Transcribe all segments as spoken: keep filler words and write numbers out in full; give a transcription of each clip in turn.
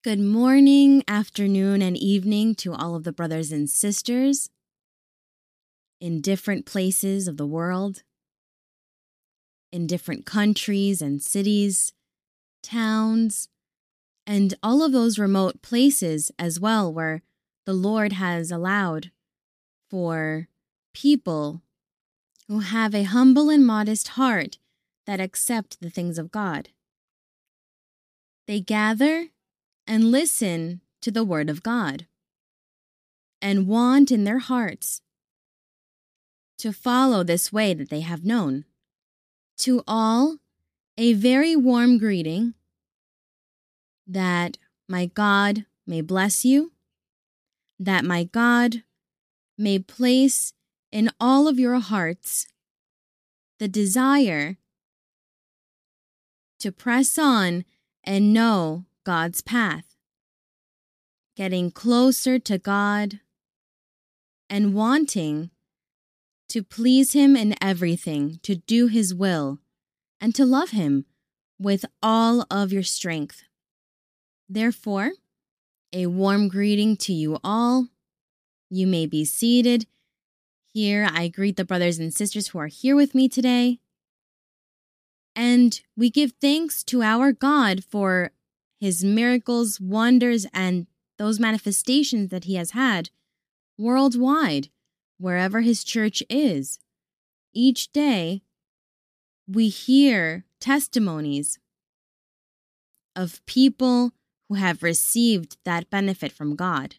Good morning, afternoon, and evening to all of the brothers and sisters in different places of the world, in different countries and cities, towns, and all of those remote places as well where the Lord has allowed for people who have a humble and modest heart that accept the things of God. They gather and listen to the Word of God and want in their hearts to follow this way that they have known. To all, a very warm greeting that my God may bless you, that my God may place in all of your hearts the desire to press on and know God's path, getting closer to God and wanting to please Him in everything, to do His will, and to love Him with all of your strength. Therefore, a warm greeting to you all. You may be seated. Here, I greet the brothers and sisters who are here with me today. And we give thanks to our God for His miracles, wonders, and those manifestations that He has had worldwide, wherever His church is. Each day, we hear testimonies of people who have received that benefit from God.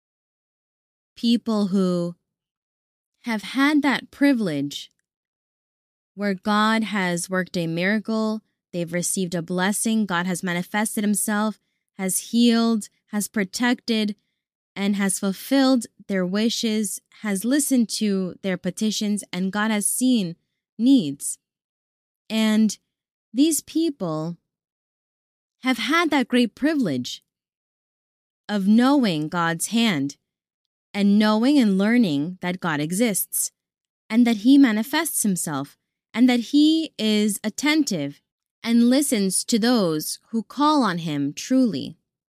People who have had that privilege where God has worked a miracle, they've received a blessing, God has manifested Himself, has healed, has protected, and has fulfilled their wishes, has listened to their petitions, and God has seen needs. And these people have had that great privilege of knowing God's hand and knowing and learning that God exists and that He manifests Himself and that He is attentive and listens to those who call on Him truly.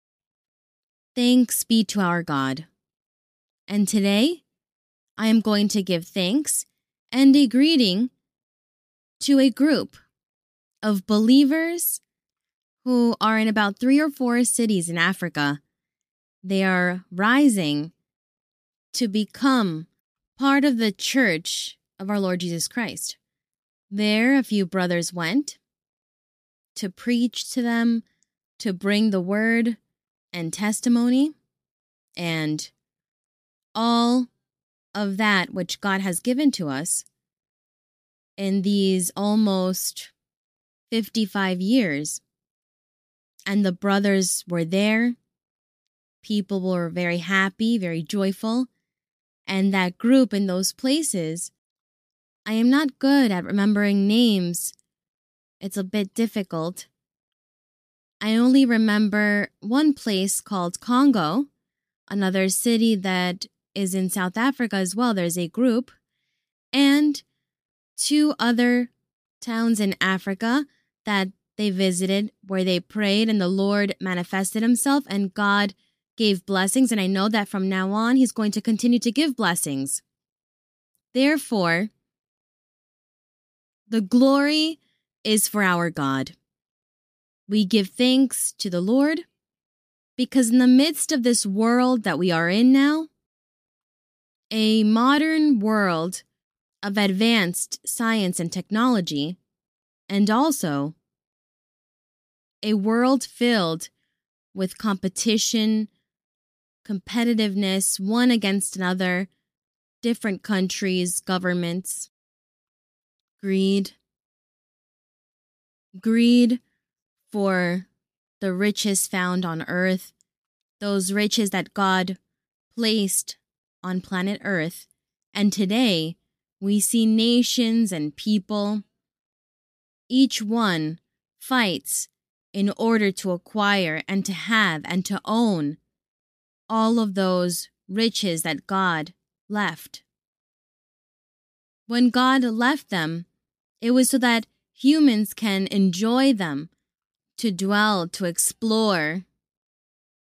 Thanks be to our God. And today, I am going to give thanks and a greeting to a group of believers who are in about three or four cities in Africa. They are rising to become part of the church of our Lord Jesus Christ. There, a few brothers went to preach to them, to bring the word and testimony, and all of that which God has given to us in these almost fifty-five years. And the brothers were there. People were very happy, very joyful. And that group in those places, I am not good at remembering names. It's a bit difficult. I only remember one place called Congo, another city that is in South Africa as well. There's a group, and two other towns in Africa that they visited where they prayed and the Lord manifested Himself and God gave blessings. And I know that from now on, He's going to continue to give blessings. Therefore, the glory is for our God. We give thanks to the Lord because in the midst of this world that we are in now, a modern world of advanced science and technology, and also a world filled with competition, competitiveness, one against another, different countries, governments, greed, greed for the riches found on earth, those riches that God placed on planet Earth. And today, we see nations and people, each one fights in order to acquire and to have and to own all of those riches that God left. When God left them, it was so that humans can enjoy them, to dwell, to explore,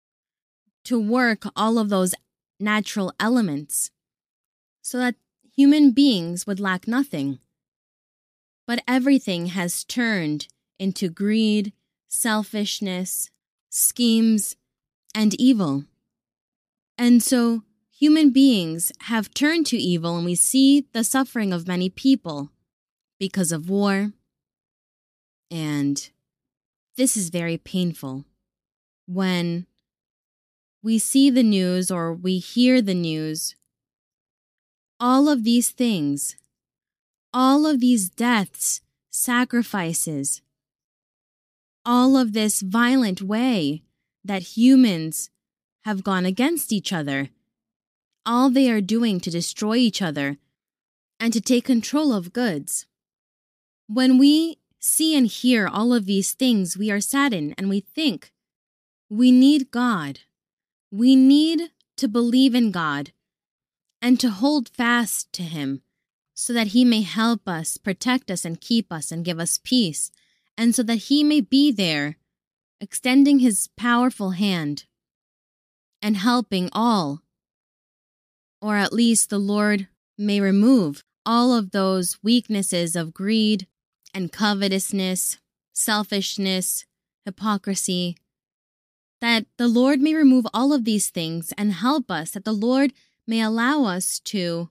to work all of those natural elements so that human beings would lack nothing. But everything has turned into greed, selfishness, schemes, and evil. And so human beings have turned to evil, and we see the suffering of many people because of war. And this is very painful when we see the news or we hear the news. All of these things, all of these deaths, sacrifices, all of this violent way that humans have gone against each other, all they are doing to destroy each other and to take control of goods. When we see and hear all of these things, we are saddened and we think, we need God. We need to believe in God and to hold fast to Him so that He may help us, protect us, and keep us and give us peace, and so that He may be there, extending His powerful hand and helping all, or at least the Lord may remove all of those weaknesses of greed and covetousness, selfishness, hypocrisy, that the Lord may remove all of these things and help us, that the Lord may allow us to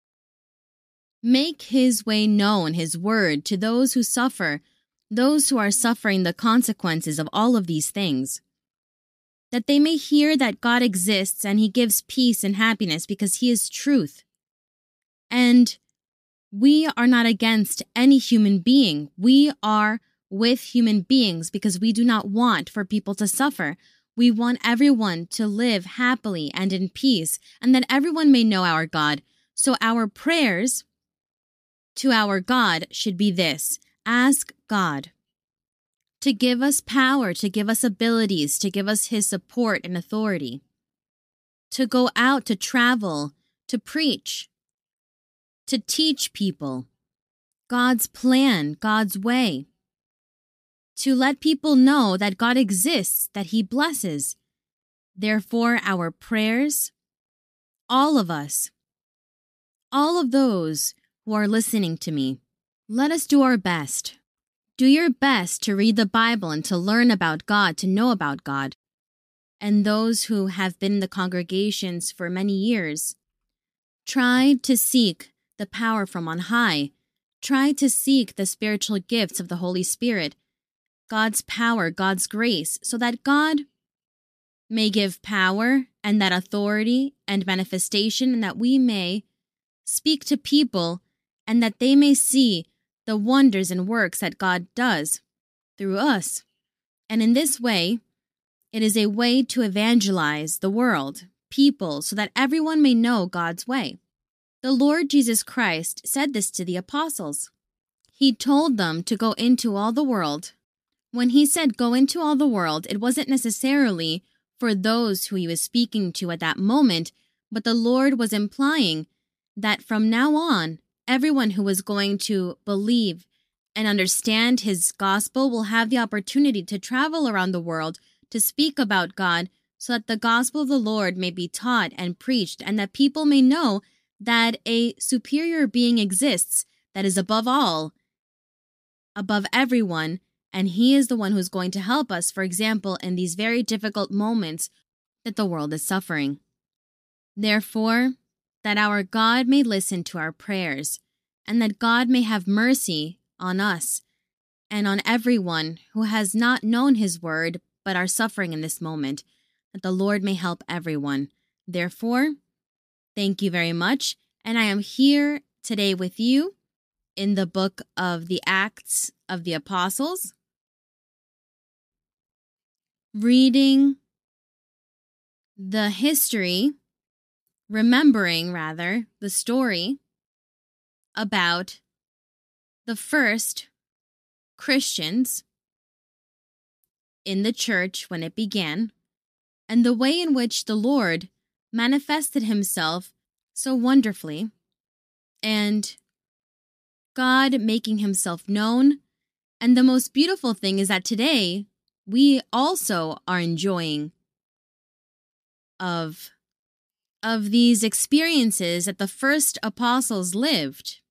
make His way known, His word, to those who suffer, those who are suffering the consequences of all of these things. That they may hear that God exists and He gives peace and happiness because He is truth. And we are not against any human being. We are with human beings because we do not want for people to suffer. We want everyone to live happily and in peace, and that everyone may know our God. So our prayers to our God should be this: ask God to give us power, to give us abilities, to give us His support and authority, to go out, to travel, to preach, to teach people God's plan, God's way, to let people know that God exists, that He blesses. Therefore, our prayers, all of us, all of those who are listening to me, let us do our best. Do your best to read the Bible and to learn about God, to know about God. And those who have been in the congregations for many years, try to seek the power from on high. Try to seek the spiritual gifts of the Holy Spirit, God's power, God's grace, so that God may give power and that authority and manifestation, and that we may speak to people and that they may see the wonders and works that God does through us. And in this way, it is a way to evangelize the world, people, so that everyone may know God's way. The Lord Jesus Christ said this to the apostles. He told them to go into all the world. When He said go into all the world, it wasn't necessarily for those who He was speaking to at that moment, but the Lord was implying that from now on, everyone who was going to believe and understand His gospel will have the opportunity to travel around the world to speak about God, so that the gospel of the Lord may be taught and preached, and that people may know that a superior being exists that is above all, above everyone, and He is the one who's going to help us, for example, in these very difficult moments that the world is suffering. Therefore, that our God may listen to our prayers, and that God may have mercy on us and on everyone who has not known His word but are suffering in this moment, that the Lord may help everyone. Therefore, thank you very much, and I am here today with you in the book of the Acts of the Apostles, reading the history, remembering rather, the story about the first Christians in the church when it began, and the way in which the Lord manifested Himself so wonderfully, and God making Himself known. And the most beautiful thing is that today we also are enjoying of, of these experiences that the first apostles lived.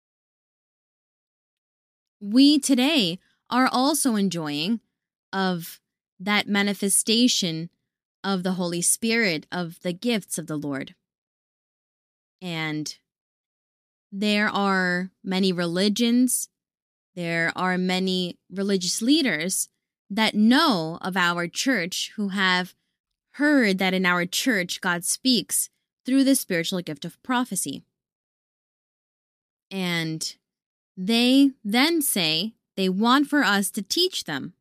We today are also enjoying of that manifestation of the Holy Spirit, of the gifts of the Lord. And there are many religions, there are many religious leaders that know of our church, who have heard that in our church God speaks through the spiritual gift of prophecy. And they then say they want for us to teach them.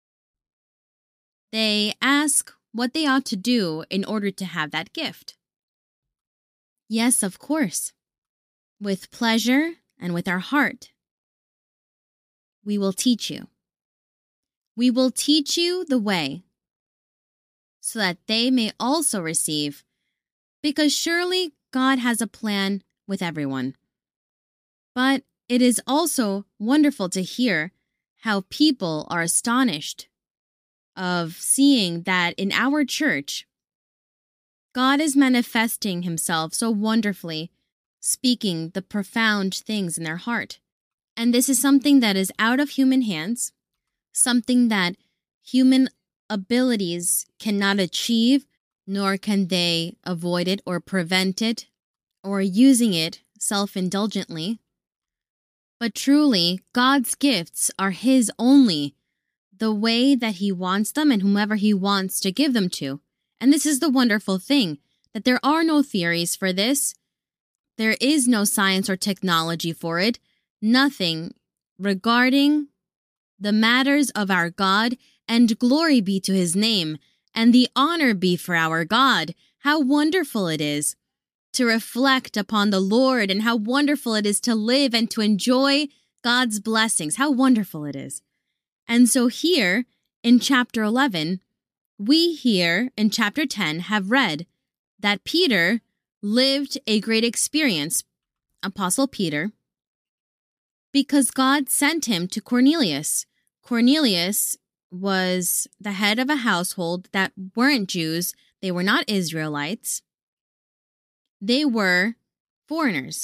They ask what they ought to do in order to have that gift. Yes, of course. With pleasure and with our heart, we will teach you. We will teach you the way so that they may also receive, because surely God has a plan with everyone. But it is also wonderful to hear how people are astonished of seeing that in our church, God is manifesting himself so wonderfully, speaking the profound things in their heart. And this is something that is out of human hands, something that human abilities cannot achieve, nor can they avoid it or prevent it, or using it self-indulgently. But truly, God's gifts are his only, the way that he wants them and whomever he wants to give them to. And this is the wonderful thing, that there are no theories for this. There is no science or technology for it. Nothing regarding the matters of our God, and glory be to his name, and the honor be for our God. How wonderful it is to reflect upon the Lord, and how wonderful it is to live and to enjoy God's blessings. How wonderful it is. And so here in chapter eleven, we here in chapter ten have read that Peter lived a great experience, Apostle Peter, because God sent him to Cornelius. Cornelius was the head of a household that weren't Jews. They were not Israelites. They were foreigners.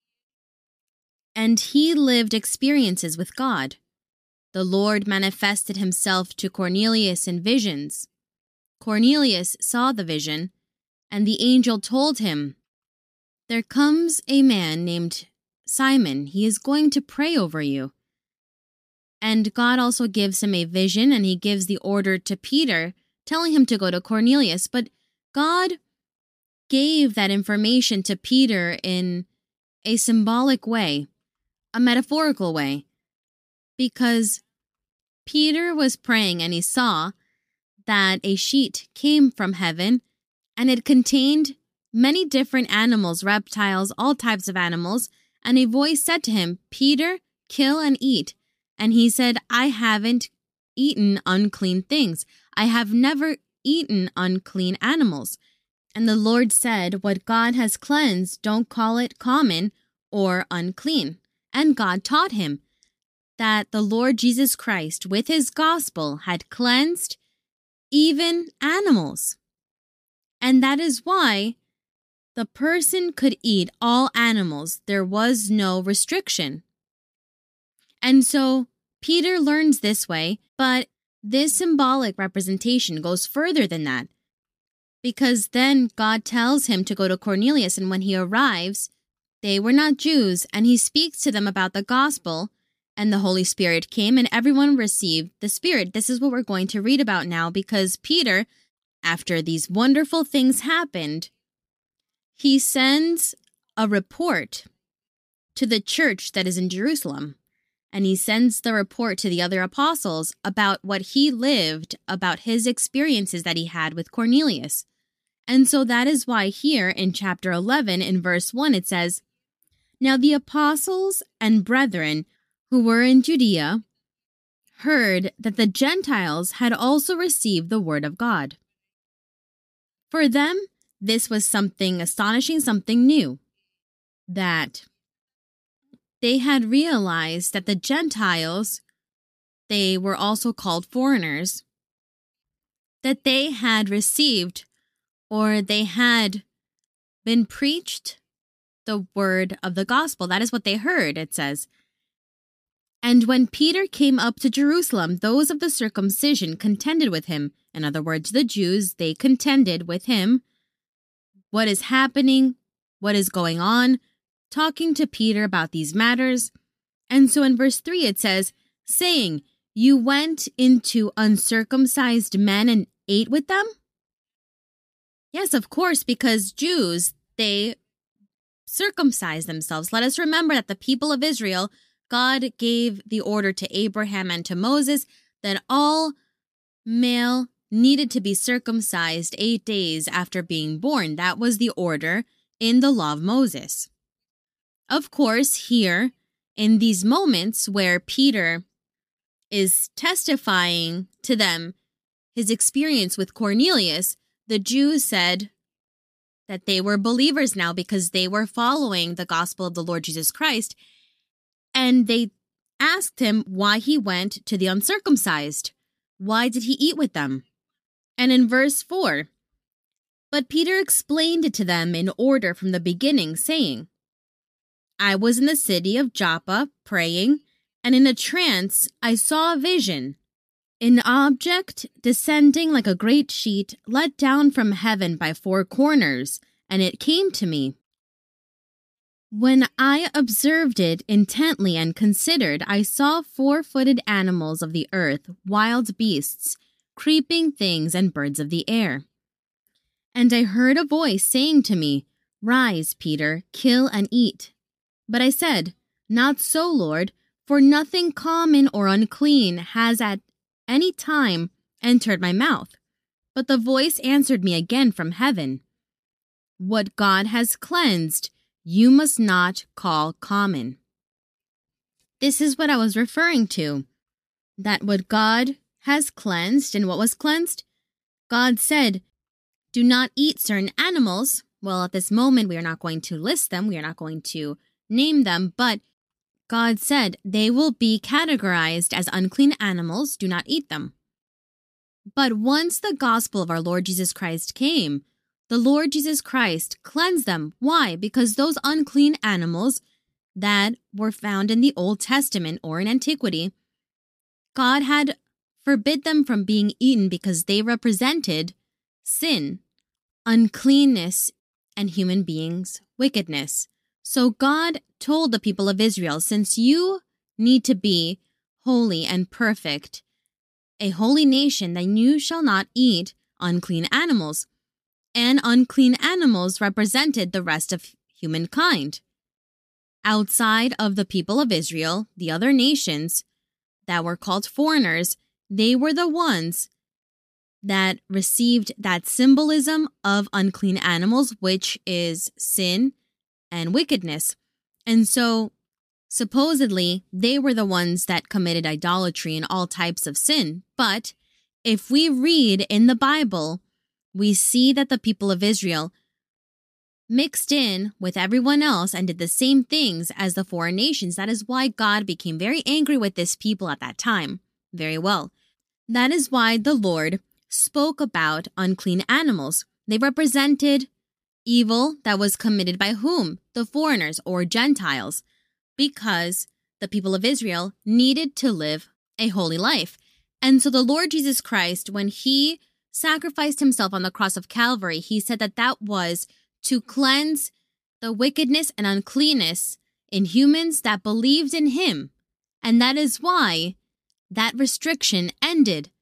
And he lived experiences with God. The Lord manifested himself to Cornelius in visions. Cornelius saw the vision, and the angel told him, "There comes a man named Simon. He is going to pray over you." And God also gives him a vision, and he gives the order to Peter, telling him to go to Cornelius. But God gave that information to Peter in a symbolic way, a metaphorical way, because Peter was praying and he saw that a sheet came from heaven, and it contained many different animals, reptiles, all types of animals, and a voice said to him, "Peter, kill and eat." And he said, "I haven't eaten unclean things. I have never eaten unclean animals." And the Lord said, "What God has cleansed, don't call it common or unclean." And God taught him that the Lord Jesus Christ, with his gospel, had cleansed even animals. And that is why the person could eat all animals. There was no restriction. And so Peter learns this way, but this symbolic representation goes further than that. Because then God tells him to go to Cornelius, and when he arrives, they were not Jews, and he speaks to them about the gospel, and the Holy Spirit came, and everyone received the Spirit. This is what we're going to read about now, because Peter, after these wonderful things happened, he sends a report to the church that is in Jerusalem, and he sends the report to the other apostles about what he lived, about his experiences that he had with Cornelius. And so that is why here in chapter eleven, in verse one, it says, "Now the apostles and brethren who were in Judea heard that the Gentiles had also received the word of God. For them, this was something astonishing, something new, that they had realized that the Gentiles, they were also called foreigners, that they had received or they had been preached the word of the gospel. That is what they heard, it says. And when Peter came up to Jerusalem, those of the circumcision contended with him. In other words, the Jews, they contended with him. What is happening? What is going on? Talking to Peter about these matters. And so in verse three it says, saying, you went into uncircumcised men and ate with them? Yes, of course, because Jews, they circumcise themselves. Let us remember that the people of Israel, God gave the order to Abraham and to Moses that all male needed to be circumcised eight days after being born. That was the order in the law of Moses. Of course, here, in these moments where Peter is testifying to them his experience with Cornelius, the Jews said that they were believers now because they were following the gospel of the Lord Jesus Christ. And they asked him why he went to the uncircumcised. Why did he eat with them? And in verse four, but Peter explained it to them in order from the beginning, saying, I was in the city of Joppa praying, and in a trance I saw a vision, an object descending like a great sheet let down from heaven by four corners, and it came to me. When I observed it intently and considered, I saw four-footed animals of the earth, wild beasts, creeping things, and birds of the air. And I heard a voice saying to me, Rise, Peter, kill and eat. But I said, Not so, Lord, for nothing common or unclean has at any time entered my mouth. But the voice answered me again from heaven, What God has cleansed, you must not call common. This is what I was referring to, that what God has cleansed, and what was cleansed? God said, do not eat certain animals. Well, at this moment, we are not going to list them. We are not going to name them, but God said they will be categorized as unclean animals. Do not eat them. But once the gospel of our Lord Jesus Christ came, the Lord Jesus Christ cleansed them. Why? Because those unclean animals that were found in the Old Testament or in antiquity, God had forbid them from being eaten because they represented sin, uncleanness, and human beings' wickedness. So God told the people of Israel, since you need to be holy and perfect, a holy nation, then you shall not eat unclean animals. And unclean animals represented the rest of humankind. Outside of the people of Israel, the other nations that were called foreigners, they were the ones that received that symbolism of unclean animals, which is sin and wickedness. And so, supposedly, they were the ones that committed idolatry and all types of sin. But if we read in the Bible, we see that the people of Israel mixed in with everyone else and did the same things as the foreign nations. That is why God became very angry with this people at that time. Very well. That is why the Lord spoke about unclean animals. They represented evil that was committed by whom? The foreigners or Gentiles, because the people of Israel needed to live a holy life. And so the Lord Jesus Christ, when he sacrificed himself on the cross of Calvary, he said that that was to cleanse the wickedness and uncleanness in humans that believed in him. And that is why that restriction ended.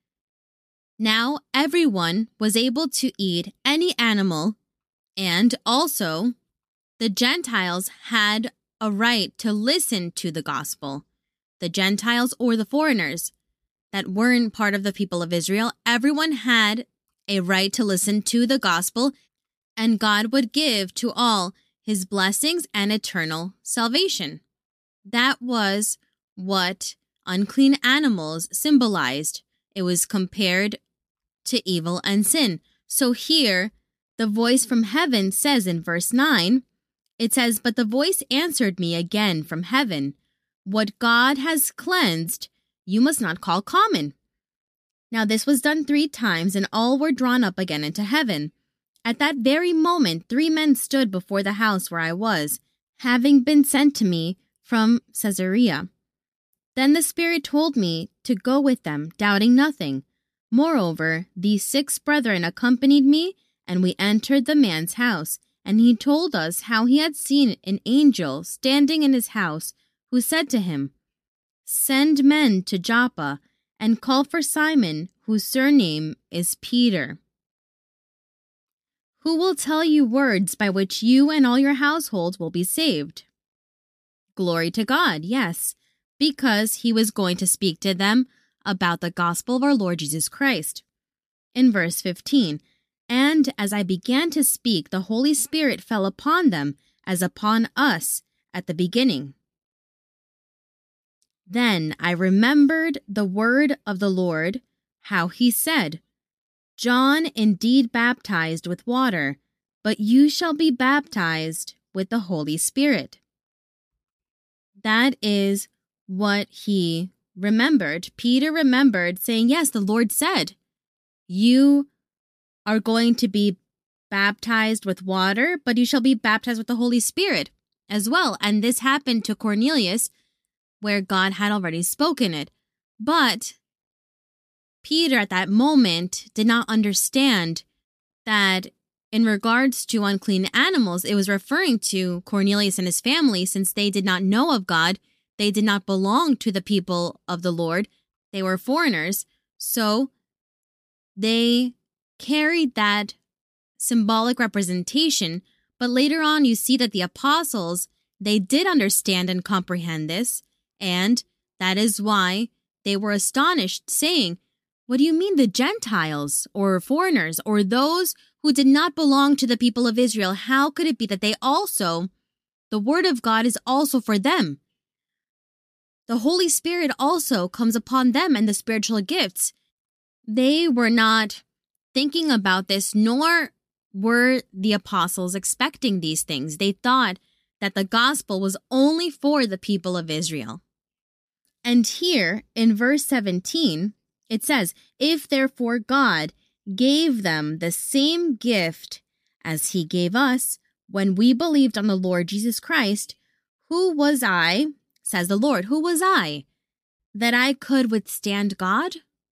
Now everyone was able to eat any animal, and also the Gentiles had a right to listen to the gospel. The Gentiles or the foreigners that weren't part of the people of Israel, everyone had a right to listen to the gospel, and God would give to all his blessings and eternal salvation. That was what unclean animals symbolized. It was compared to evil and sin. So here, the voice from heaven says in verse nine, it says, But the voice answered me again from heaven, What God has cleansed, you must not call common. Now this was done three times, and all were drawn up again into heaven. At that very moment, three men stood before the house where I was, having been sent to me from Caesarea. Then the Spirit told me to go with them, doubting nothing. Moreover, these six brethren accompanied me, and we entered the man's house, and he told us how he had seen an angel standing in his house, who said to him, "Send men to Joppa, and call for Simon, whose surname is Peter, who will tell you words by which you and all your household will be saved." Glory to God, yes, because he was going to speak to them about the gospel of our Lord Jesus Christ. In verse fifteen, "And as I began to speak, the Holy Spirit fell upon them as upon us at the beginning. Then I remembered the word of the Lord, how he said, 'John indeed baptized with water, but you shall be baptized with the Holy Spirit.'" That is what he remembered. Peter remembered saying, yes, the Lord said, you are going to be baptized with water, but you shall be baptized with the Holy Spirit as well. And this happened to Cornelius, where God had already spoken it. But Peter at that moment did not understand that in regards to unclean animals, it was referring to Cornelius and his family, since they did not know of God. They did not belong to the people of the Lord. They were foreigners. So they carried that symbolic representation. But later on, you see that the apostles, they did understand and comprehend this. And that is why they were astonished, saying, "What do you mean the Gentiles or foreigners or those who did not belong to the people of Israel? How could it be that they also, the word of God is also for them? The Holy Spirit also comes upon them and the spiritual gifts." They were not thinking about this, nor were the apostles expecting these things. They thought that the gospel was only for the people of Israel. And here in verse seventeen, it says, "If therefore God gave them the same gift as he gave us when we believed on the Lord Jesus Christ, who was I, says the Lord, who was I, that I could withstand God?"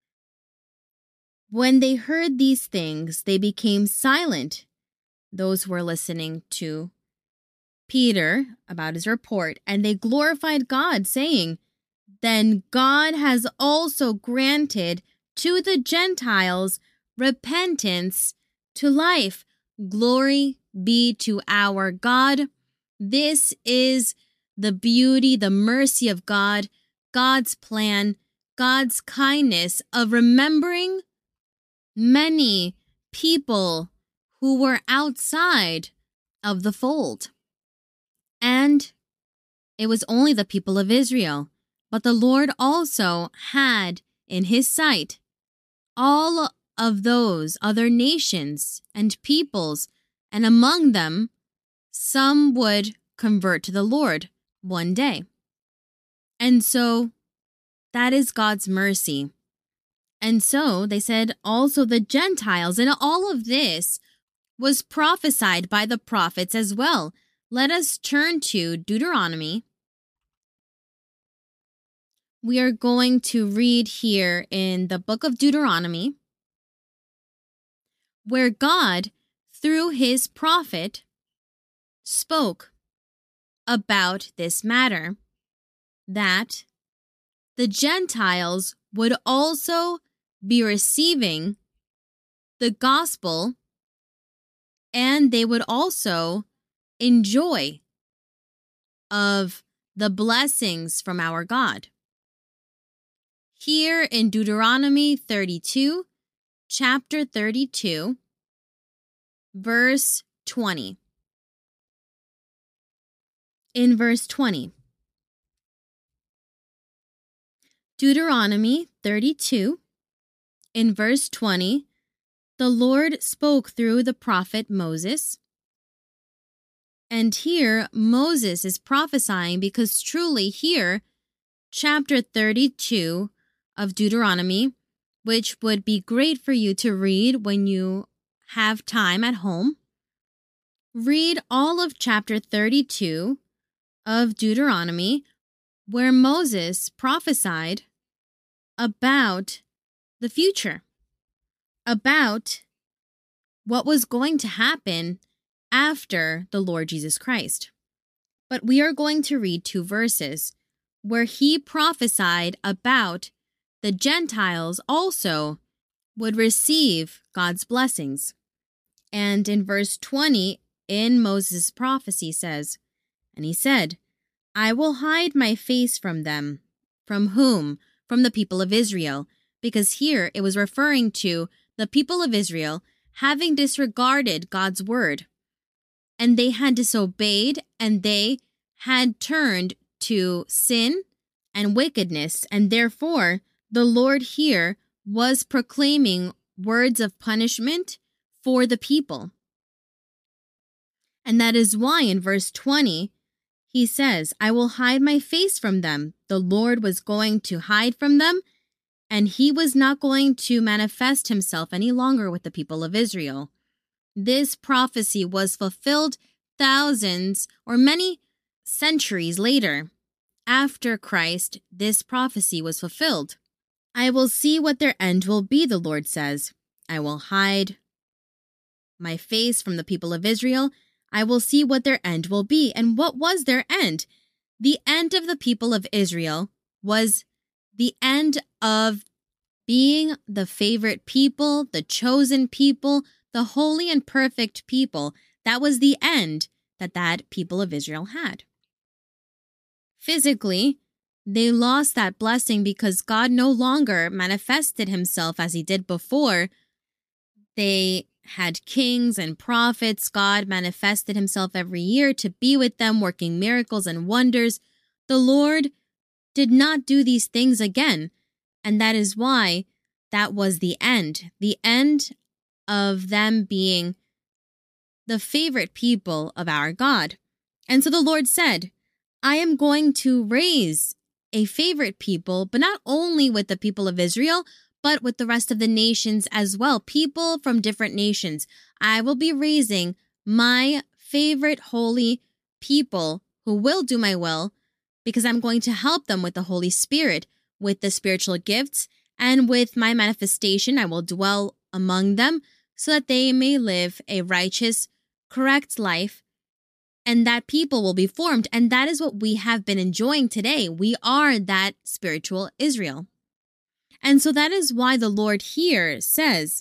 When they heard these things, they became silent, those who were listening to Peter about his report, and they glorified God, saying, "Then God has also granted to the Gentiles repentance to life. Glory be to our God." This is the beauty, the mercy of God, God's plan, God's kindness of remembering many people who were outside of the fold. And it was only the people of Israel. But the Lord also had in his sight all of those other nations and peoples, and among them some would convert to the Lord one day. And so that is God's mercy. And so they said also the Gentiles, and all of this was prophesied by the prophets as well. Let us turn to Deuteronomy. We are going to read here in the book of Deuteronomy, where God, through his prophet, spoke about this matter, that the Gentiles would also be receiving the gospel, and they would also enjoy of the blessings from our God. Here in Deuteronomy thirty-two, chapter thirty-two, verse twenty. In verse twenty, Deuteronomy thirty-two, in verse twenty, the Lord spoke through the prophet Moses. And here Moses is prophesying, because truly here, chapter thirty-two of Deuteronomy, which would be great for you to read when you have time at home, read all of chapter thirty-two of Deuteronomy, where Moses prophesied about the future, about what was going to happen after the Lord Jesus Christ. But we are going to read two verses where he prophesied about the Gentiles also would receive God's blessings. And in verse twenty, in Moses' prophecy says, "And he said, I will hide my face from them." From whom? From the people of Israel. Because here it was referring to the people of Israel having disregarded God's word. And they had disobeyed, and they had turned to sin and wickedness. And therefore, the Lord here was proclaiming words of punishment for the people. And that is why in verse twenty, he says, I will hide my face from them. The Lord was going to hide from them, and he was not going to manifest himself any longer with the people of Israel. This prophecy was fulfilled thousands or many centuries later. After Christ, this prophecy was fulfilled. I will see what their end will be, the Lord says. I will hide my face from the people of Israel. I will see what their end will be. And what was their end? The end of the people of Israel was the end of being the favorite people, the chosen people, the holy and perfect people. That was the end that that people of Israel had. Physically, they lost that blessing because God no longer manifested himself as he did before. They had kings and prophets. God manifested himself every year to be with them, working miracles and wonders. The Lord did not do these things again, and that is why that was the end, the end of them being the favorite people of our God. And so the Lord said, I am going to raise a favorite people, but not only with the people of Israel, but with the rest of the nations as well, people from different nations. I will be raising my favorite holy people who will do my will, because I'm going to help them with the Holy Spirit, with the spiritual gifts, and with my manifestation. I will dwell among them so that they may live a righteous, correct life, and that people will be formed. And that is what we have been enjoying today. We are that spiritual Israel. And so that is why the Lord here says,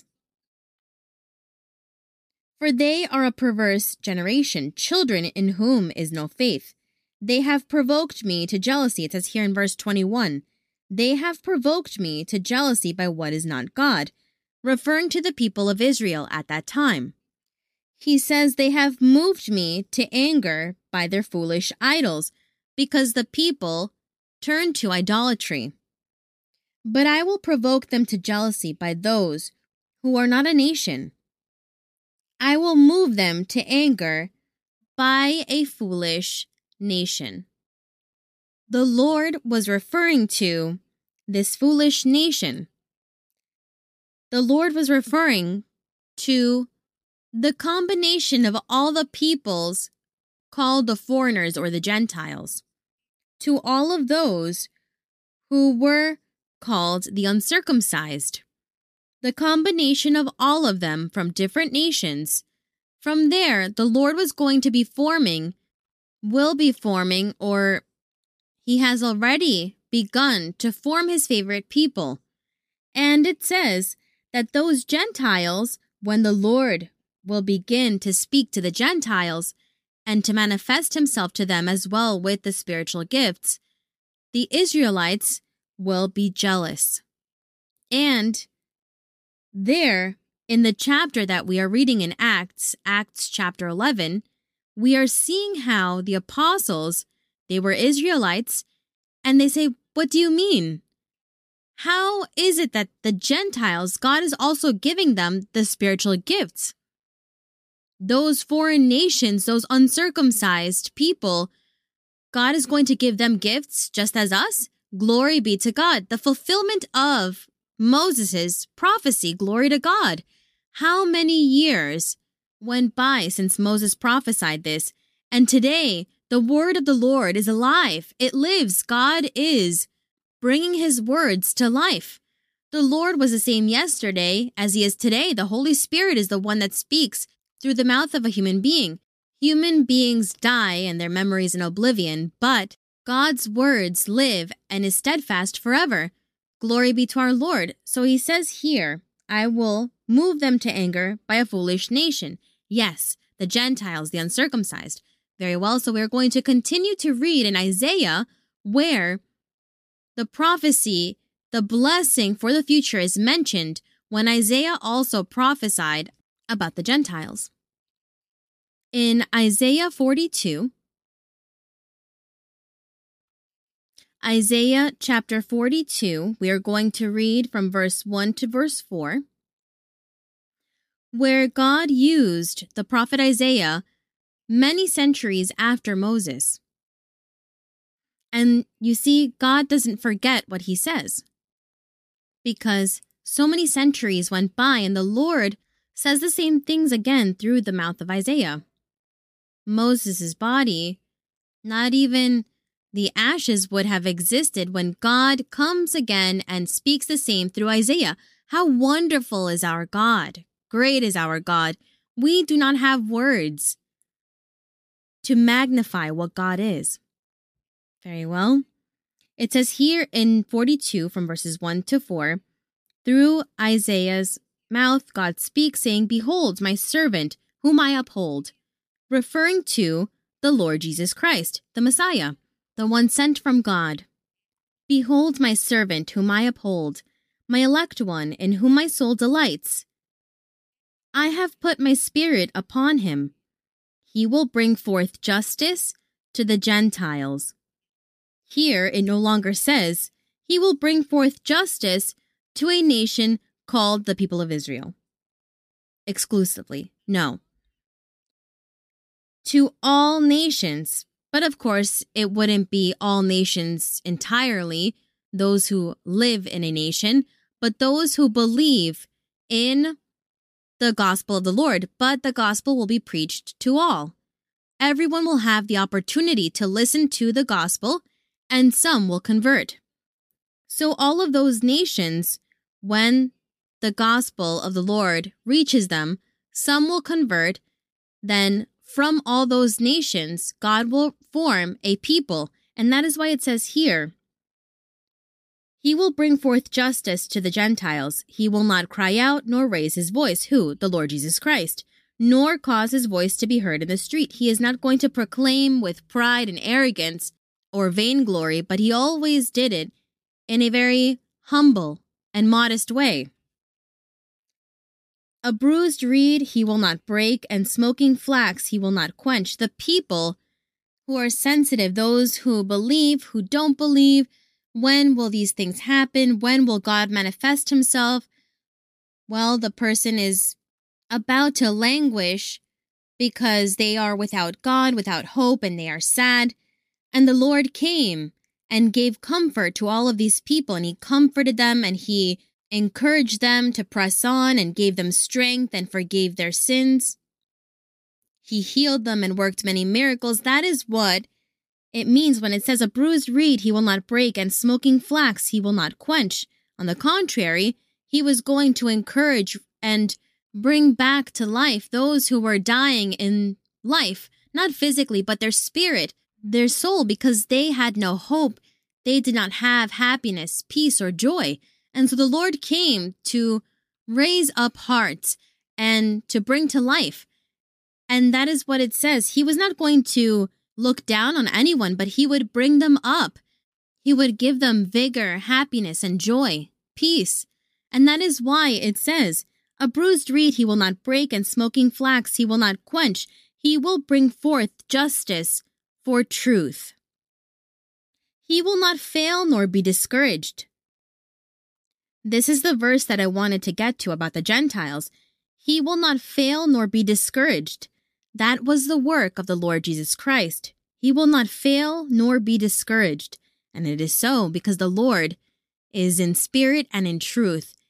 for they are a perverse generation, children in whom is no faith. They have provoked me to jealousy. It says here in verse twenty-one, they have provoked me to jealousy by what is not God, referring to the people of Israel at that time. He says they have moved me to anger by their foolish idols, because the people turned to idolatry. But I will provoke them to jealousy by those who are not a nation. I will move them to anger by a foolish nation. The Lord was referring to this foolish nation. The Lord was referring to the combination of all the peoples called the foreigners or the Gentiles, to all of those who were called the uncircumcised. The combination of all of them from different nations. From there, the Lord was going to be forming, will be forming, or he has already begun to form his favorite people. And it says that those Gentiles, when the Lord will begin to speak to the Gentiles and to manifest himself to them as well with the spiritual gifts, the Israelites will be jealous. And there, in the chapter that we are reading in Acts, Acts chapter eleven, we are seeing how the apostles, they were Israelites, and they say, what do you mean? How is it that the Gentiles, God is also giving them the spiritual gifts? Those foreign nations, those uncircumcised people, God is going to give them gifts just as us? Glory be to God. The fulfillment of Moses' prophecy, glory to God. How many years went by since Moses prophesied this? And today, the word of the Lord is alive. It lives. God is bringing his words to life. The Lord was the same yesterday as he is today. The Holy Spirit is the one that speaks through the mouth of a human being. Human beings die and their memories in oblivion, but God's words live and is steadfast forever. Glory be to our Lord. So he says here, I will move them to anger by a foolish nation. Yes, the Gentiles, the uncircumcised. Very well, so we're going to continue to read in Isaiah where the prophecy, the blessing for the future is mentioned when Isaiah also prophesied about the Gentiles. In Isaiah forty-two, Isaiah chapter forty-two, we are going to read from verse one to verse four, where God used the prophet Isaiah many centuries after Moses. And you see, God doesn't forget what he says, because so many centuries went by and the Lord says the same things again through the mouth of Isaiah. Moses' body, not even the ashes would have existed when God comes again and speaks the same through Isaiah. How wonderful is our God! Great is our God. We do not have words to magnify what God is. Very well. It says here in forty-two from verses one to four, through Isaiah's mouth God speaks, saying, Behold, my servant, whom I uphold, referring to the Lord Jesus Christ, the Messiah, the one sent from God. Behold, my servant, whom I uphold, my elect one, in whom my soul delights. I have put my spirit upon him. He will bring forth justice to the Gentiles. Here it no longer says, he will bring forth justice to a nation called the people of Israel. Exclusively, no. To all nations, but of course it wouldn't be all nations entirely, those who live in a nation, but those who believe in the gospel of the Lord, but the gospel will be preached to all. Everyone will have the opportunity to listen to the gospel, and some will convert. So all of those nations, when the gospel of the Lord reaches them, some will convert. Then from all those nations, God will form a people. And that is why it says here, he will bring forth justice to the Gentiles. He will not cry out nor raise his voice. Who? The Lord Jesus Christ. Nor cause his voice to be heard in the street. He is not going to proclaim with pride and arrogance or vainglory, but he always did it in a very humble and modest way. A bruised reed he will not break, and smoking flax he will not quench. The people who are sensitive, those who believe, who don't believe, when will these things happen? When will God manifest himself? Well, the person is about to languish because they are without God, without hope, and they are sad. And the Lord came and gave comfort to all of these people, and he comforted them, and he encouraged them to press on and gave them strength and forgave their sins. He healed them and worked many miracles. That is what it means when it says, a bruised reed he will not break, and smoking flax he will not quench. On the contrary, he was going to encourage and bring back to life those who were dying in life, not physically, but their spirit, their soul, because they had no hope. They did not have happiness, peace, or joy. And so the Lord came to raise up hearts and to bring to life. And that is what it says. He was not going to look down on anyone, but he would bring them up. He would give them vigor, happiness, and joy, peace. And that is why it says, a bruised reed he will not break, and smoking flax he will not quench. He will bring forth justice for truth. He will not fail nor be discouraged. This is the verse that I wanted to get to about the Gentiles. He will not fail nor be discouraged. That was the work of the Lord Jesus Christ. He will not fail nor be discouraged. And it is so because the Lord is in spirit and in truth.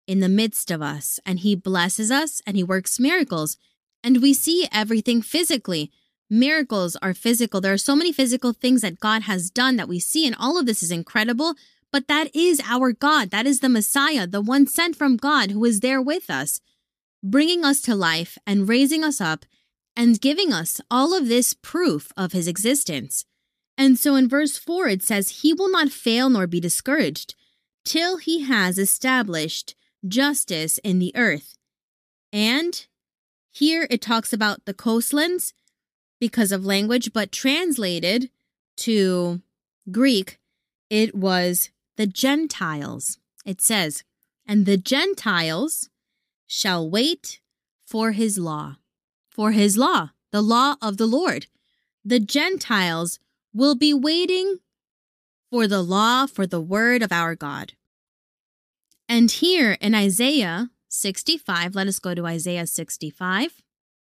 in the midst of us, and he blesses us and he works miracles. And we see everything physically. Miracles are physical. There are so many physical things that God has done that we see, and all of this is incredible. But that is our God. That is the Messiah, the one sent from God who is there with us, bringing us to life and raising us up and giving us all of this proof of his existence. And so in verse four, it says, he will not fail nor be discouraged till he has established justice in the earth. And here it talks about the coastlands because of language, but translated to Greek, it was the Gentiles. It says, and the Gentiles shall wait for his law. For his law, the law of the Lord. The Gentiles will be waiting for the law, for the word of our God. And here in Isaiah sixty-five, let us go to Isaiah sixty-five.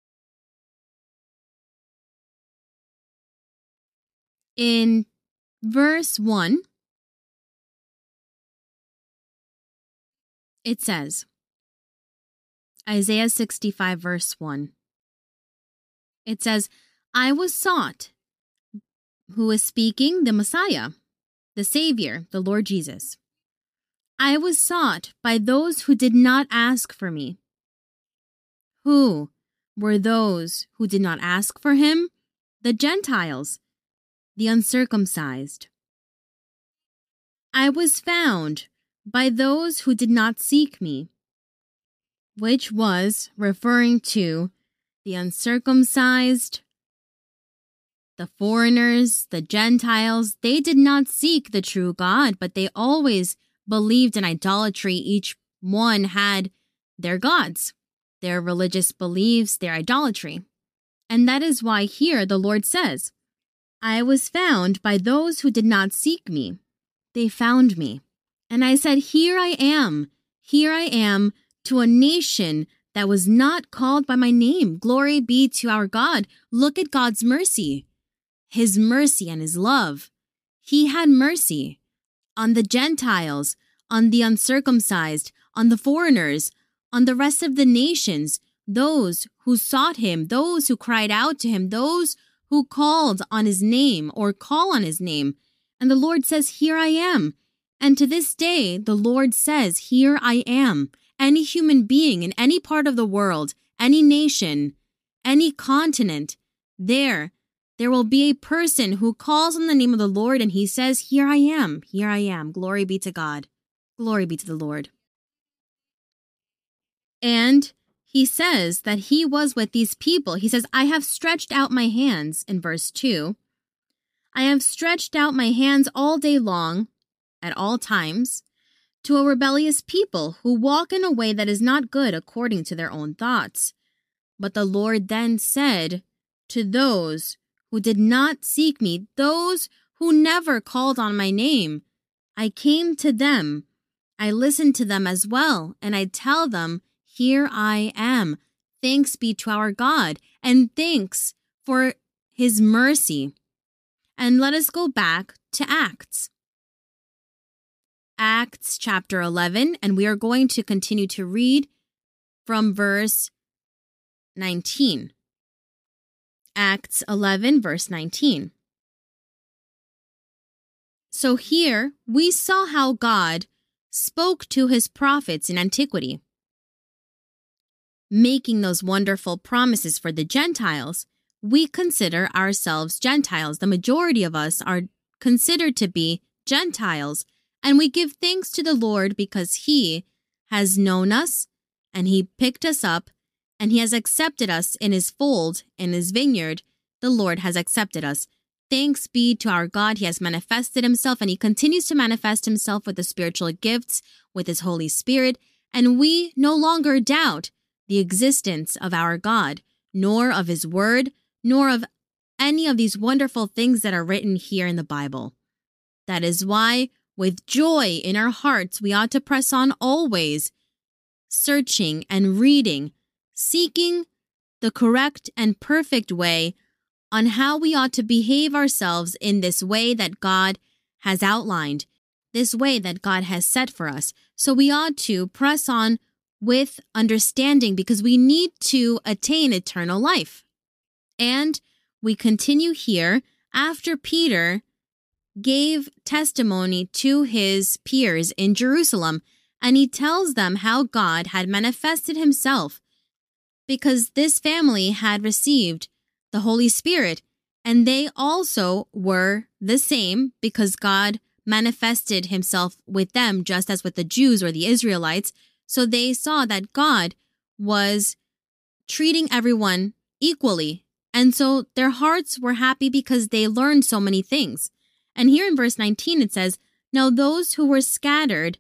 In verse one, it says, Isaiah sixty-five, verse one. It says, I was sought, who is speaking, the Messiah, the Savior, the Lord Jesus. I was sought by those who did not ask for me. Who were those who did not ask for him? The Gentiles, the uncircumcised. I was found by those who did not seek me, which was referring to the uncircumcised, the foreigners, the Gentiles. They did not seek the true God, but they always believed in idolatry. Each one had their gods, their religious beliefs, their idolatry. And that is why here the Lord says, I was found by those who did not seek me. They found me. And I said, here I am, here I am to a nation that was not called by my name. Glory be to our God. Look at God's mercy, his mercy and his love. He had mercy on the Gentiles, on the uncircumcised, on the foreigners, on the rest of the nations, those who sought him, those who cried out to him, those who called on his name or call on his name. And the Lord says, here I am. And to this day, the Lord says, here I am. Any human being in any part of the world, any nation, any continent, there, there will be a person who calls on the name of the Lord and he says, here I am, here I am. Glory be to God. Glory be to the Lord. And he says that he was with these people. He says, I have stretched out my hands, in verse two. I have stretched out my hands all day long, at all times, to a rebellious people who walk in a way that is not good according to their own thoughts. But the Lord then said to those who did not seek me, those who never called on my name, I came to them, I listened to them as well, and I tell them, here I am. Thanks be to our God, and thanks for his mercy. And let us go back to Acts. Acts chapter eleven, and we are going to continue to read from verse nineteen. Acts eleven, verse nineteen. So here we saw how God spoke to his prophets in antiquity, making those wonderful promises for the Gentiles. We consider ourselves Gentiles. The majority of us are considered to be Gentiles. And we give thanks to the Lord because he has known us and he picked us up and he has accepted us in his fold, in his vineyard. The Lord has accepted us. Thanks be to our God. He has manifested himself and he continues to manifest himself with the spiritual gifts, with his Holy Spirit. And we no longer doubt the existence of our God, nor of his word, nor of any of these wonderful things that are written here in the Bible. That is why, with joy in our hearts, we ought to press on always, searching and reading, seeking the correct and perfect way on how we ought to behave ourselves in this way that God has outlined. this way that God has set for us. So we ought to press on with understanding because we need to attain eternal life. And we continue here after Peter gave testimony to his peers in Jerusalem, and he tells them how God had manifested himself because this family had received the Holy Spirit, and they also were the same because God manifested himself with them just as with the Jews or the Israelites. So they saw that God was treating everyone equally. And so their hearts were happy because they learned so many things. And here in verse nineteen, it says, "Now those who were scattered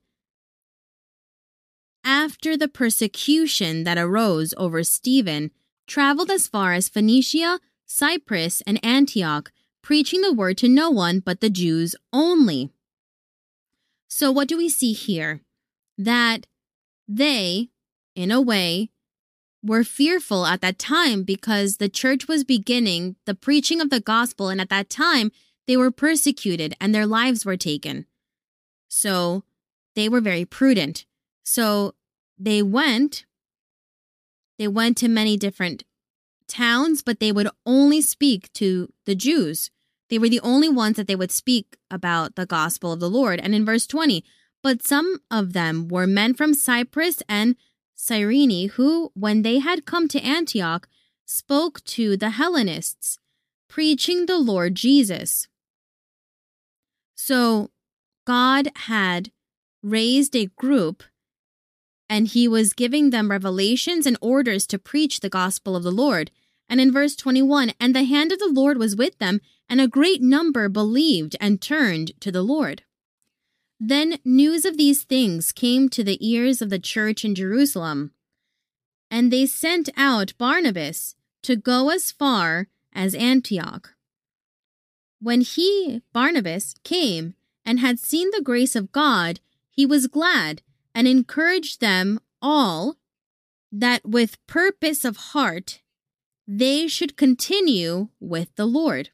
after the persecution that arose over Stephen traveled as far as Phoenicia, Cyprus, and Antioch, preaching the word to no one but the Jews only." So what do we see here? That they, in a way, were fearful at that time because the church was beginning the preaching of the gospel, and at that time, they were persecuted and their lives were taken. So they were very prudent. So they went, they went to many different towns, but they would only speak to the Jews. They were the only ones that they would speak about the gospel of the Lord. And in verse twenty, "But some of them were men from Cyprus and Cyrene who, when they had come to Antioch, spoke to the Hellenists, preaching the Lord Jesus." So God had raised a group and he was giving them revelations and orders to preach the gospel of the Lord. And in verse twenty-one, "And the hand of the Lord was with them, and a great number believed and turned to the Lord." Then news of these things came to the ears of the church in Jerusalem, and they sent out Barnabas to go as far as Antioch. When he, Barnabas, came and had seen the grace of God, he was glad and encouraged them all that with purpose of heart they should continue with the Lord.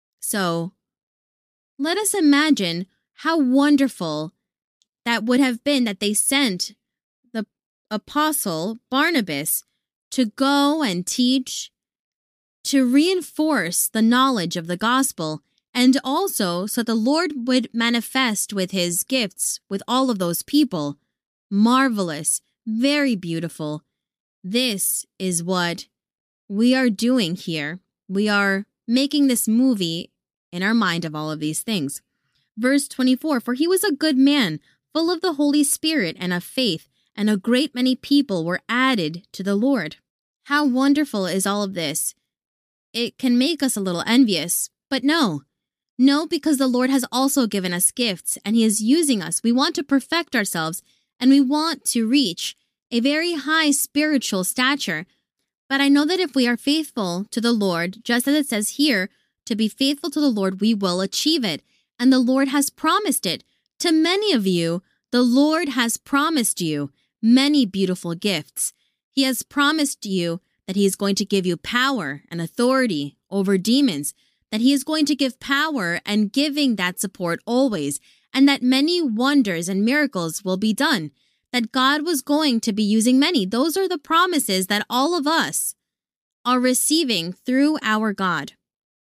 So let us imagine how wonderful that would have been that they sent the apostle Barnabas to go and teach, to reinforce the knowledge of the gospel, and also so the Lord would manifest with his gifts with all of those people. Marvelous, very beautiful. This is what we are doing here. We are making this movie in our mind of all of these things. Verse twenty-four, "For he was a good man, full of the Holy Spirit and of faith, and a great many people were added to the Lord." How wonderful is all of this? It can make us a little envious, but no. No, because the Lord has also given us gifts, and he is using us. We want to perfect ourselves, and we want to reach a very high spiritual stature. But I know that if we are faithful to the Lord, just as it says here, to be faithful to the Lord, we will achieve it. And the Lord has promised it. To many of you, the Lord has promised you many beautiful gifts. He has promised you that he is going to give you power and authority over demons, that he is going to give power and giving that support always, and that many wonders and miracles will be done, that God was going to be using many. Those are the promises that all of us are receiving through our God.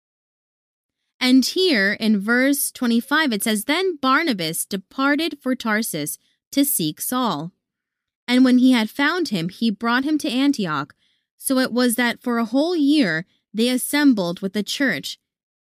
And here in verse twenty-five, it says, "Then Barnabas departed for Tarsus to seek Saul. And when he had found him, he brought him to Antioch. So it was that for a whole year they assembled with the church."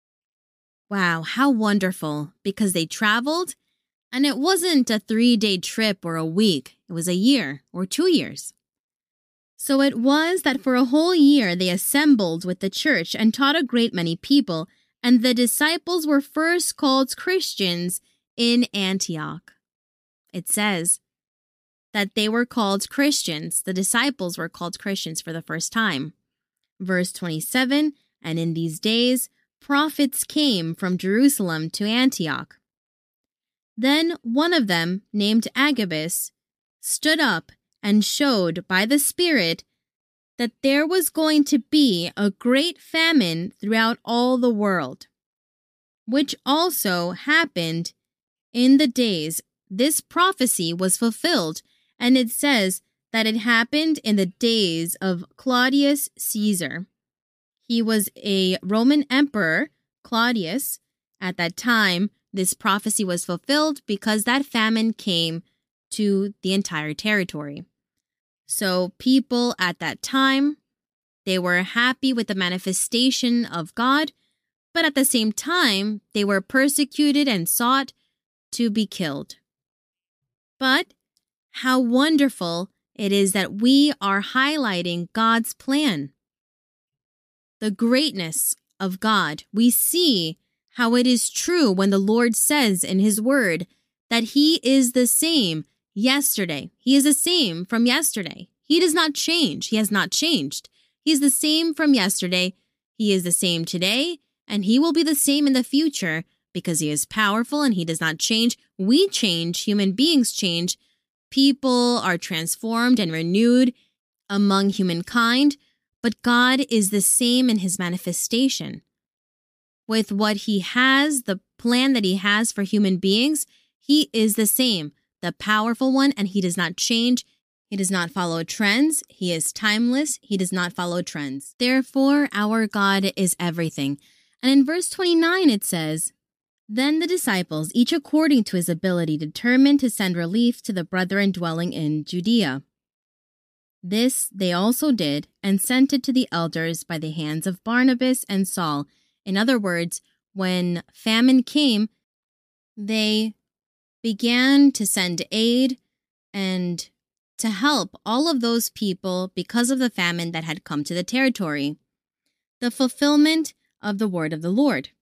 Wow, how wonderful, because they traveled, and it wasn't a three-day trip or a week. It was a year or two years. So it was that for a whole year they assembled with the church and taught a great many people, and the disciples were first called Christians in Antioch. It says that they were called Christians. The disciples were called Christians for the first time. Verse twenty-seven, "And in these days prophets came from Jerusalem to Antioch. Then one of them, named Agabus, stood up and showed by the Spirit that there was going to be a great famine throughout all the world, which also happened in the days this prophecy was fulfilled, and it says that it happened in the days of Claudius Caesar. He was a Roman emperor, Claudius. At that time, this prophecy was fulfilled because that famine came to the entire territory. So people at that time, they were happy with the manifestation of God, but at the same time, they were persecuted and sought to be killed. But how wonderful it is that we are highlighting God's plan. The greatness of God. We see how it is true when the Lord says in His Word that He is the same yesterday. He is the same from yesterday. He does not change. He has not changed. He is the same from yesterday. He is the same today, and He will be the same in the future because He is powerful and He does not change. We change. Human beings change. People are transformed and renewed among humankind, but God is the same in His manifestation. With what He has, the plan that He has for human beings, He is the same, the powerful one, and He does not change. He does not follow trends. He is timeless. He does not follow trends. Therefore, our God is everything. And in verse twenty-nine, it says, "Then the disciples, each according to his ability, determined to send relief to the brethren dwelling in Judea. This they also did, and sent it to the elders by the hands of Barnabas and Saul." In other words, when famine came, they began to send aid and to help all of those people because of the famine that had come to the territory. The fulfillment of the word of the Lord.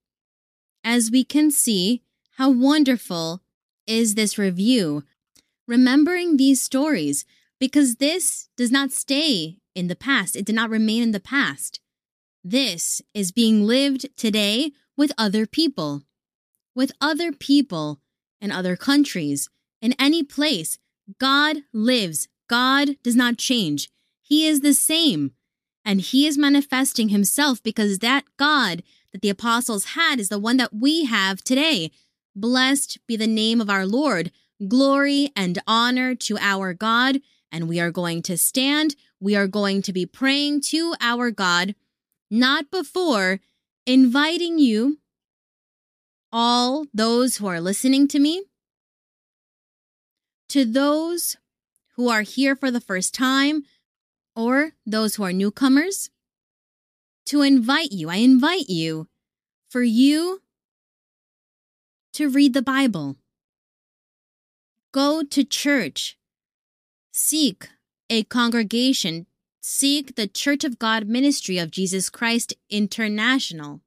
As we can see, how wonderful is this review, remembering these stories, because this does not stay in the past. It did not remain in the past. This is being lived today with other people, with other people in other countries, in any place. God lives. God does not change. He is the same, and He is manifesting Himself because that God that the apostles had is the one that we have today. Blessed be the name of our Lord. Glory and honor to our God. And we are going to stand. We are going to be praying to our God, not before inviting you, all those who are listening to me, to those who are here for the first time, or those who are newcomers, to invite you. I invite you for you to read the Bible. Go to church. Seek a congregation. Seek the Church of God Ministry of Jesus Christ International.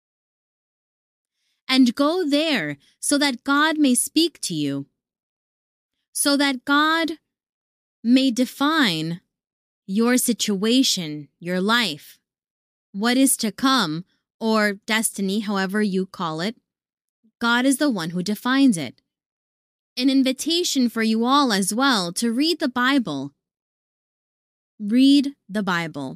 And go there so that God may speak to you, so that God may define your situation, your life, what is to come, or destiny, however you call it. God is the one who defines it. An invitation for you all as well to read the Bible. Read the Bible.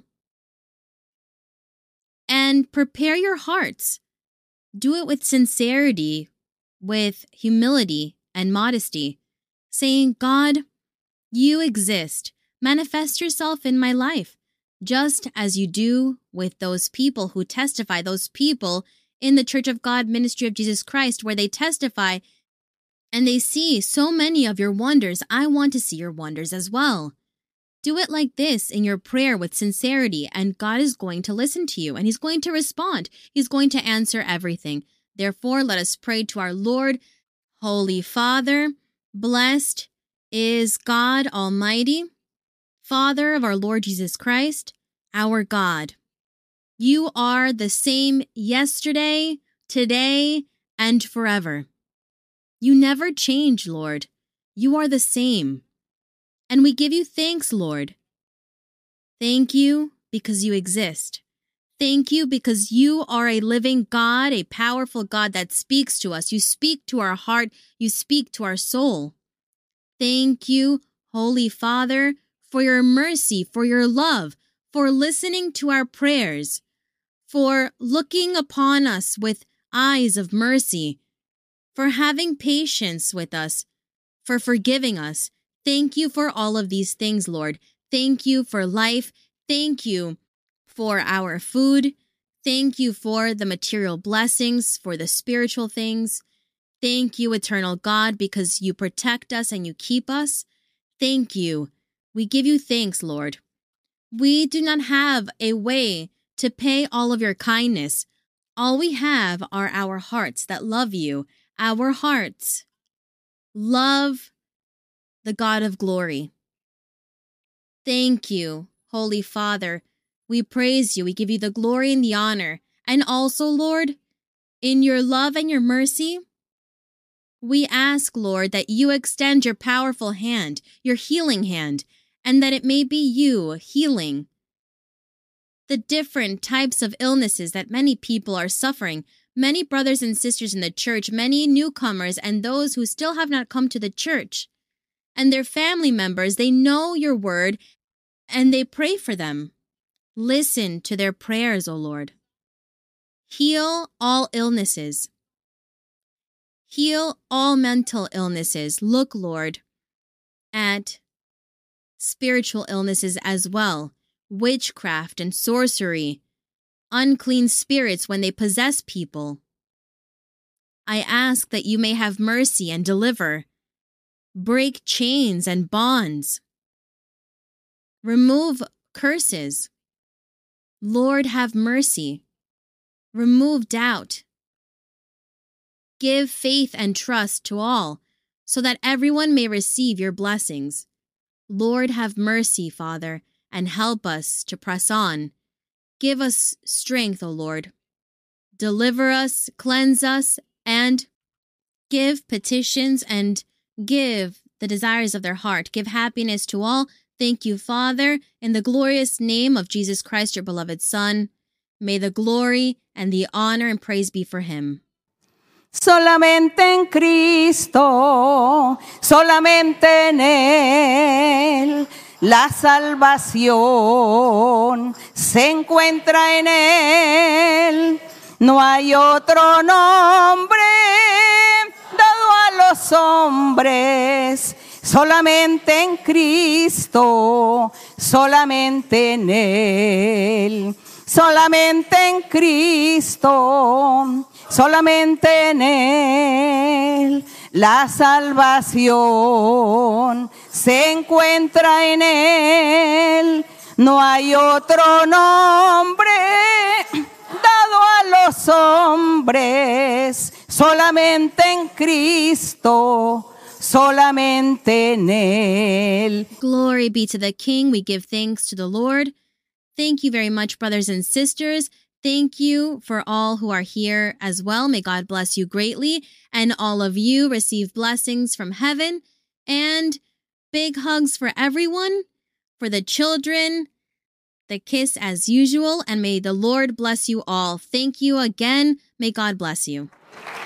And prepare your hearts. Do it with sincerity, with humility and modesty, saying, God, you exist. Manifest yourself in my life, just as you do with those people who testify, those people in the Church of God Ministry of Jesus Christ, where they testify and they see so many of your wonders. I want to see your wonders as well. Do it like this in your prayer with sincerity, and God is going to listen to you, and He's going to respond. He's going to answer everything. Therefore, let us pray to our Lord. Holy Father, blessed is God Almighty, Father of our Lord Jesus Christ, our God. You are the same yesterday, today, and forever. You never change, Lord. You are the same. And we give you thanks, Lord. Thank you because you exist. Thank you because you are a living God, a powerful God that speaks to us. You speak to our heart. You speak to our soul. Thank you, Holy Father, for your mercy, for your love, for listening to our prayers, for looking upon us with eyes of mercy, for having patience with us, for forgiving us. Thank you for all of these things, Lord. Thank you for life. Thank you for our food. Thank you for the material blessings, for the spiritual things. Thank you, eternal God, because you protect us and you keep us. Thank you. We give you thanks, Lord. We do not have a way to pay all of your kindness. All we have are our hearts that love you. Our hearts love the God of glory. Thank you, Holy Father. We praise you. We give you the glory and the honor. And also, Lord, in your love and your mercy, we ask, Lord, that you extend your powerful hand, your healing hand, and that it may be you healing the different types of illnesses that many people are suffering. Many brothers and sisters in the church, many newcomers, and those who still have not come to the church, and their family members, they know your word, and they pray for them. Listen to their prayers, O Lord. Heal all illnesses. Heal all mental illnesses. Look, Lord, at spiritual illnesses as well. Witchcraft and sorcery. Unclean spirits when they possess people. I ask that you may have mercy and deliver. Break chains and bonds. Remove curses. Lord, have mercy. Remove doubt. Give faith and trust to all, so that everyone may receive your blessings. Lord, have mercy, Father, and help us to press on. Give us strength, O Lord. Deliver us, cleanse us, and give petitions and give the desires of their heart. Give happiness to all. Thank you, Father, in the glorious name of Jesus Christ, your beloved Son. May the glory and the honor and praise be for him. Solamente en Cristo, solamente en Él, la salvación se encuentra en Él. No hay otro nombre dado a los hombres, solamente en Cristo, solamente en Él, solamente en Cristo. Solamente en Él la salvación se encuentra en Él. No hay otro nombre dado a los hombres, solamente en Cristo, solamente en Él. Glory be to the King. We give thanks to the Lord. Thank you very much, brothers and sisters. Thank you for all who are here as well. May God bless you greatly, and all of you receive blessings from heaven, and big hugs for everyone, for the children, the kiss as usual, and may the Lord bless you all. Thank you again. May God bless you.